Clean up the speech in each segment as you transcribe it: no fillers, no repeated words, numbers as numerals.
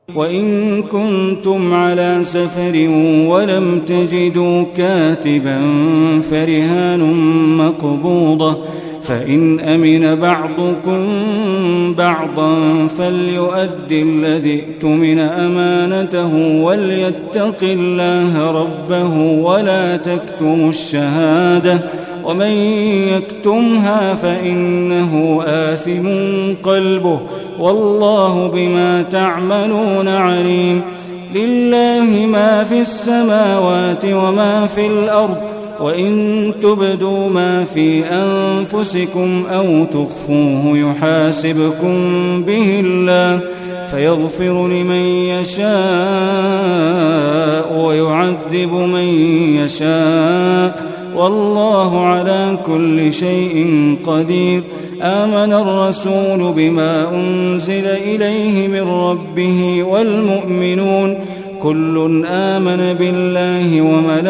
وإن كنتم على سفر ولم تجدوا كاتبا فرهان مقبوضة، فإن أمن بعضكم بعضا فليؤدي الذي اؤتمن أمانته وليتق الله ربه ولا تكتموا الشهادة، ومن يكتمها فإنه آثم قلبه والله بما تعملون عليم. لله ما في السماوات وما في الأرض، وإن تبدوا ما في أنفسكم أو تخفوه يحاسبكم به الله فيغفر لمن يشاء ويعذب من يشاء، والله على كل شيء قدير. آمن الرسول بما أنزل إليه من ربه والمؤمنون كل آمن بالله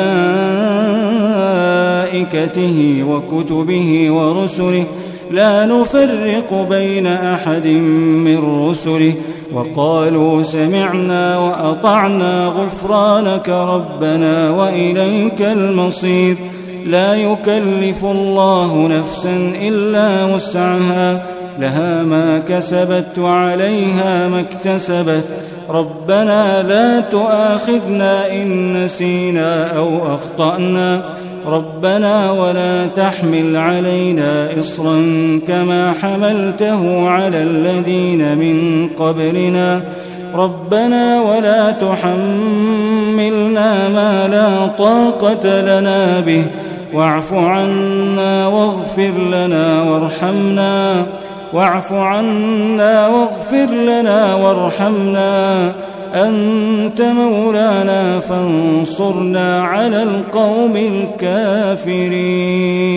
وملائكته وكتبه ورسله لا نفرق بين أحد من رسله، وقالوا سمعنا وأطعنا غفرانك ربنا وإليك المصير. لا يكلف الله نفسا إلا وسعها، لها ما كسبت وعليها ما اكتسبت. ربنا لا تؤاخذنا إن نسينا أو أخطأنا، ربنا ولا تحمل علينا إصرا كما حملته على الذين من قبلنا، ربنا ولا تحملنا ما لا طاقة لنا به، واعف عنا واغفر لنا وارحمنا أنت مولانا فانصرنا على القوم الكافرين.